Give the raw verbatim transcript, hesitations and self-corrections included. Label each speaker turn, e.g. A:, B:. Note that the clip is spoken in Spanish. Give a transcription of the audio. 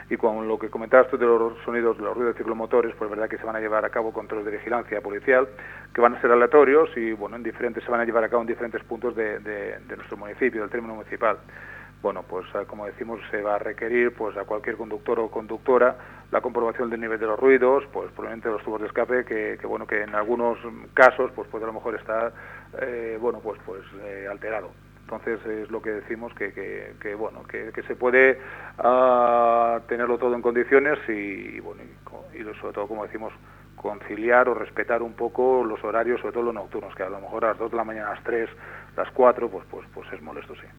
A: Y con lo que comentabas tú de los sonidos, de los ruidos ciclomotores, pues verdad que se van a llevar a cabo controles de vigilancia policial, que van a ser aleatorios y, bueno, en diferentes, se van a llevar a cabo en diferentes puntos de, de, de nuestro municipio, del término municipal. Bueno, pues como decimos, se va a requerir pues a cualquier conductor o conductora la comprobación del nivel de los ruidos, pues probablemente los tubos de escape, que, que bueno, que en algunos casos pues puede a lo mejor estar, eh, bueno, pues pues eh, alterado. Entonces es lo que decimos que, que, que bueno que, que se puede uh, tenerlo todo en condiciones y, y bueno y, y sobre todo, como decimos, conciliar o respetar un poco los horarios, sobre todo los nocturnos, que a lo mejor a las dos de la mañana, a las tres, las cuatro, pues pues pues es molesto, sí.